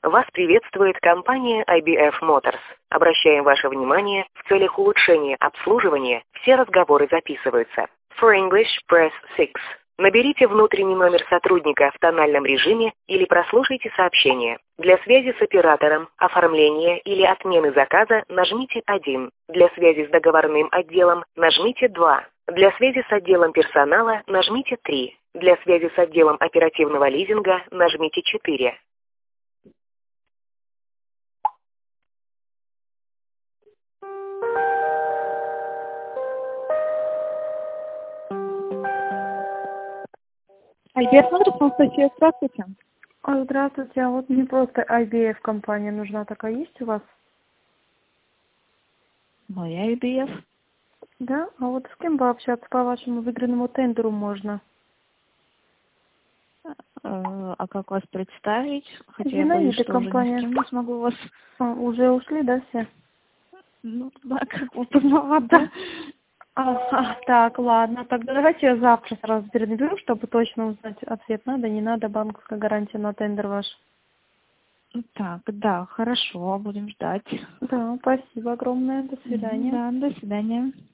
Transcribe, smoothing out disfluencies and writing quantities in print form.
Вас приветствует компания IBF Motors. Обращаем ваше внимание, в целях улучшения обслуживания все разговоры записываются. For English, press 6. Наберите внутренний номер сотрудника в тональном режиме или прослушайте сообщение. Для связи с оператором, оформления или отмены заказа нажмите 1. Для связи с договорным отделом нажмите 2. Для связи с отделом персонала нажмите 3. Для связи с отделом оперативного лизинга нажмите 4. IBF Motors, Анастасия, здравствуйте. Здравствуйте, а вот мне просто IBF компания нужна, такая есть у вас? Моя IBF. Да? А вот с кем пообщаться по вашему выигранному тендеру можно? А как вас представить? Хотя я Зинаида боюсь, что компания. уже ни с кем не смогу вас... Уже ушли, да, все? Ну, да, как бы поздновато. Так, ладно. Тогда давайте я завтра сразу перенаберу, чтобы точно узнать, ответ надо, не надо, банковская гарантия на тендер ваш. Так, да, хорошо, будем ждать. Да, спасибо огромное. До свидания. Да, до свидания.